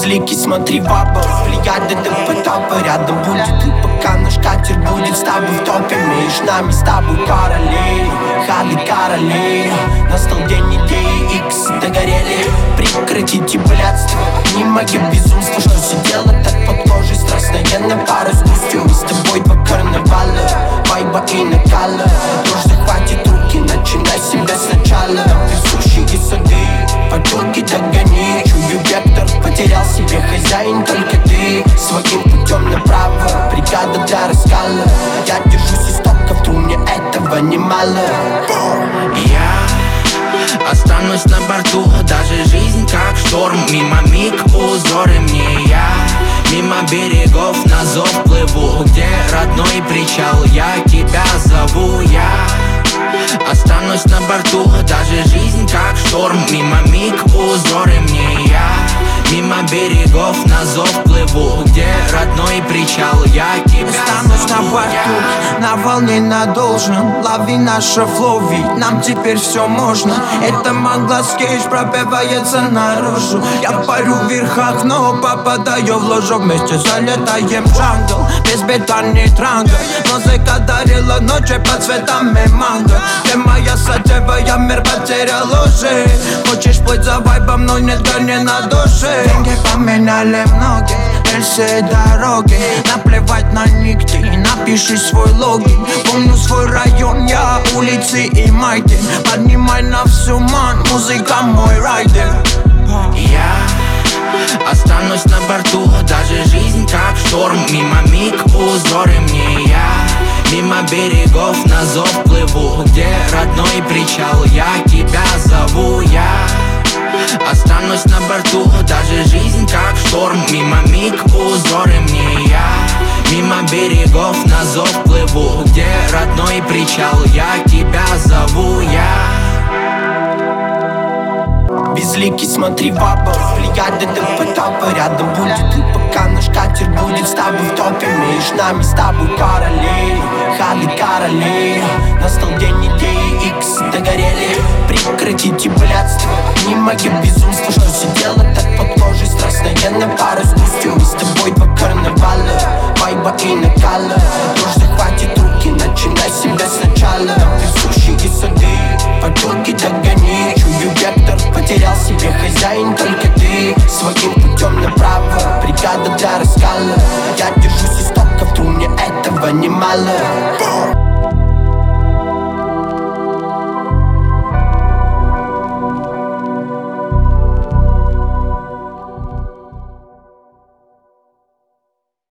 Безликий, смотри в оба, плеяды до потопа. Рядом будет ты, пока наш катер будет с тобой в топе. Между нами с тобой параллель, ходы королей. Настал день идеи, икс догорели. Прекратите блядство, не мое безумство, что сидела так под кожей. Страстная на пару спустю, мы с тобой два карнавала, вайба и накала. Ложь захватит руки, начинай себя сначала. Присущие сады, потоки догони. Чую вектор, потерял себе хозяин, только ты. Своим путем направо, бригада для раскала. Я держусь истоков, тру, мне этого немало. Я останусь на борту, даже жизнь как шторм. Мимо миг узоры мне я, мимо берегов на зов плыву. Где родной причал, я тебя зову. Я останусь на борту, даже жизнь как шторм. Мимо миг узоры мне я, мимо берегов на зов плыву. Где родной причал, я тебя останусь зову. на борту, на волне на должном. Лови наше флоу, ведь нам теперь все можно. Это Манглас Кейдж пробивается наружу. Я парю в верхах, но попадаю в ложу. Вместе залетаем в джангл, без бита ни транга. Музыка дарила ночи под цветами манго. Ты моя сатева, я мир потерял уже. Хочешь плыть за вайбом, но нет горни на душе. Деньги поменяли многие, рельсы и дороги. Наплевать на нигде, напиши свой логин. Помню свой район, я улицы и майки. Поднимай на всю ман, музыка мой райдер. Я останусь на борту, даже жизнь как шторм. Мимо миг узоры мне я, мимо берегов на зов плыву. Где родной причал, я тебя зову. Я останусь на борту, даже жизнь как шторм. Мимо миг узоры мне я, мимо берегов на зов плыву. Где родной причал, я тебя зову. Я Безликий, смотри в оба, плеяды до потопа. Рядом будет ты, пока наш катер будет с тобой в топе. Между нами с тобой параллель, ходы королей. Настал день идеи, икс догорели. Прекратите блядство, не мое безумство, что сидела так под кожей. Страстная на пару спустю, мы с тобой два карнавала, вайба и накала. Ложь захватит руки, начинай себя сначала. Присущие сады, потоки догони. Чую вектор, потерял себе хозяин, только ты. Своим путем направо, бригада для раскала. Я держусь истоков, тру, мне этого немало.